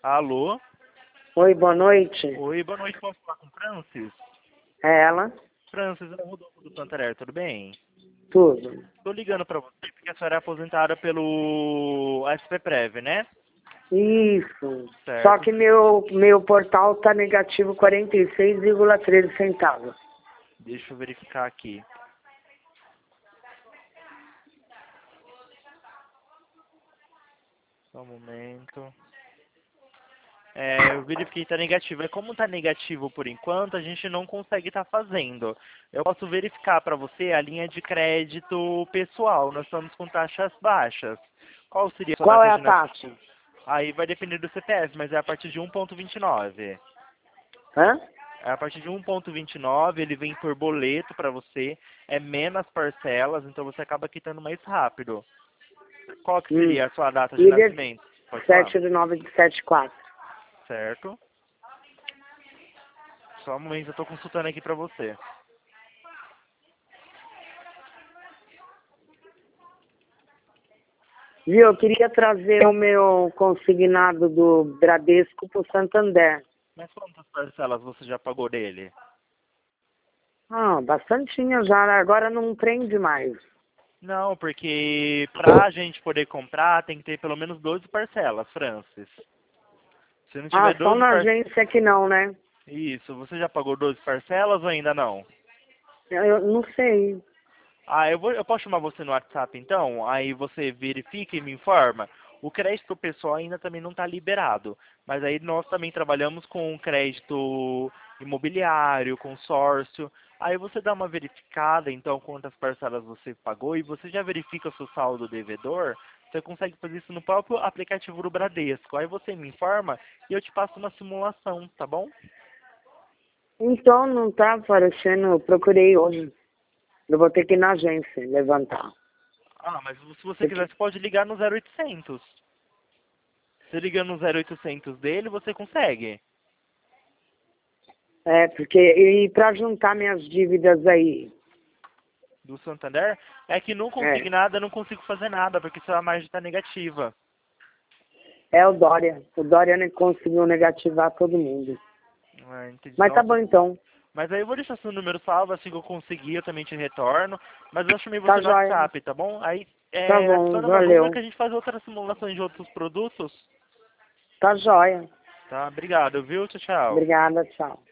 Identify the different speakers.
Speaker 1: Alô?
Speaker 2: Oi, boa noite.
Speaker 1: Oi, boa noite. Posso falar com o Francis?
Speaker 2: É ela?
Speaker 1: Francis, é o Rodolfo do Santander, tudo bem?
Speaker 2: Tudo.
Speaker 1: Tô ligando pra você porque a senhora é aposentada pelo SPPrev, né?
Speaker 2: Isso. Só
Speaker 1: Certo.
Speaker 2: que meu portal tá negativo 46,13 centavos.
Speaker 1: Deixa eu verificar aqui. Só um momento. Eu verifiquei que tá negativo. É como tá negativo por enquanto, a gente não consegue estar fazendo. Eu posso verificar para você a linha de crédito pessoal. Nós estamos com taxas baixas. Qual seria a sua
Speaker 2: Qual
Speaker 1: data
Speaker 2: é a
Speaker 1: de nascimento?
Speaker 2: taxa?
Speaker 1: Aí vai depender do CPF, mas é a partir de 1,29.
Speaker 2: Hã?
Speaker 1: É a partir de 1,29, ele vem por boleto para você, é menos parcelas, então você acaba quitando mais rápido. Qual que
Speaker 2: Hum.
Speaker 1: seria a sua data de
Speaker 2: Ilha
Speaker 1: nascimento? Pode falar.
Speaker 2: 7 de 9 de 7,4.
Speaker 1: Certo. Só um momento, eu estou consultando aqui para você.
Speaker 2: Viu, eu queria trazer o meu consignado do Bradesco pro Santander.
Speaker 1: Mas quantas parcelas você já pagou dele?
Speaker 2: Ah, bastantinho já, agora não prende mais.
Speaker 1: Não, porque pra gente poder comprar tem que ter pelo menos 12 parcelas, Francis. Se não
Speaker 2: Ah,
Speaker 1: tiver
Speaker 2: só
Speaker 1: 12
Speaker 2: na
Speaker 1: parcelas...
Speaker 2: agência que não, né?
Speaker 1: Isso, você já pagou 12 parcelas ou ainda não?
Speaker 2: Eu não sei.
Speaker 1: Eu posso chamar você no WhatsApp então? Aí você verifica e me informa. O crédito pessoal ainda também não está liberado, mas aí nós também trabalhamos com crédito imobiliário, consórcio. Aí você dá uma verificada, então, quantas parcelas você pagou e você já verifica o seu saldo devedor. Você consegue fazer isso no próprio aplicativo do Bradesco. Aí você me informa e eu te passo uma simulação, tá bom?
Speaker 2: Então não tá aparecendo, eu procurei hoje. Eu vou ter que ir na agência levantar.
Speaker 1: Ah, mas se você quiser,
Speaker 2: Porque-
Speaker 1: você pode ligar no 0800. Você ligando no 0800 dele, você consegue.
Speaker 2: porque e para juntar minhas dívidas aí,
Speaker 1: Do Santander, é que não
Speaker 2: é,
Speaker 1: consigo nada, não consigo fazer nada, porque sua margem está negativa.
Speaker 2: é o Dória. O Dória conseguiu negativar todo mundo.
Speaker 1: Ah, entendi.
Speaker 2: Mas tá bom
Speaker 1: Nossa.
Speaker 2: então.
Speaker 1: Mas aí eu vou deixar seu número salvo, assim que eu conseguir, eu também te retorno. Mas eu chamei
Speaker 2: Tá
Speaker 1: você no
Speaker 2: jóia.
Speaker 1: WhatsApp, tá bom? Aí,
Speaker 2: Tá bom,
Speaker 1: adiciona mais uma que
Speaker 2: valeu.
Speaker 1: a gente faz outras simulações de outros produtos.
Speaker 2: Tá jóia.
Speaker 1: Tá? Obrigado, viu? Tchau, tchau.
Speaker 2: Obrigada, tchau.